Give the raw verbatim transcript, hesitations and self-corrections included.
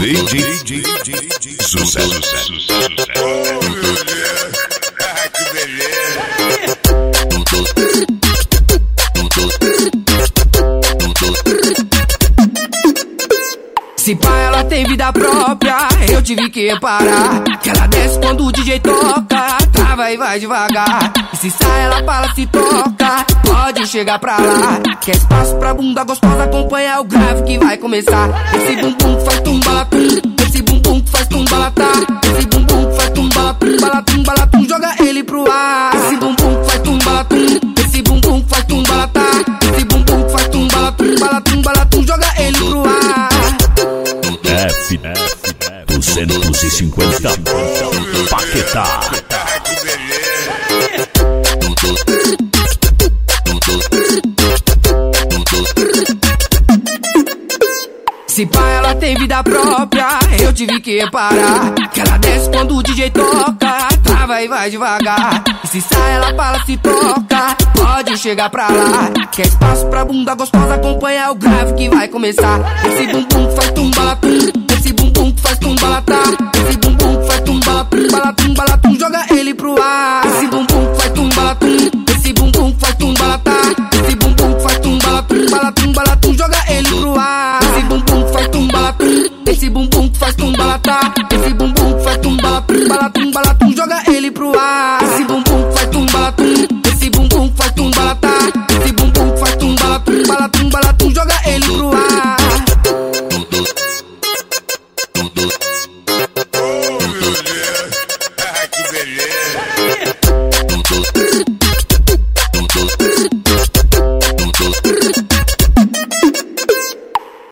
D J Sucesso. Oh, meu Deus. Ah, que beleza. Se pá, ela tem vida própria, eu tive que reparar que ela desce quando o D J toca, trava e vai devagar. E se sai, ela fala, se toca, pode chegar pra lá. Quer espaço pra bunda gostosa, acompanha o grave que vai começar. Esse bumbum que faz tumbalatum, esse bumbum que faz tumbalatá, esse bumbum que faz tumbalatum, balatum, balatum, joga ele pro ar. Esse bumbum que faz tumbalatum, esse bumbum que faz tumbalatá, esse bumbum que faz tumbalatum, balatum, balatum, joga ele pro ar. F, duzentos e cinquenta, Paquetá. Ah, que beleza. Se pá, ela tem vida própria, eu tive que reparar que ela desce quando o D J toca, trava e vai devagar. E se sai, ela fala, se toca, pode chegar pra lá. Quer espaço pra bunda gostosa, acompanha o grave que vai começar. Esse bumbum que faz tumbalatum, esse bumbum que faz tumbalatá, esse bumbum que faz tumbalatum, balatum, balatum, joga ele pro ar. Esse bumbum que faz tumbalatum, esse bumbum que faz tumbalatá, esse bumbum que faz tumbalatum, balatum, balatum, joga ele pro ar. Esse bumbum que faz tumbalatum, esse bumbum que faz tumbalatá, esse bumbum que faz tumbalatum, balatum, balatum,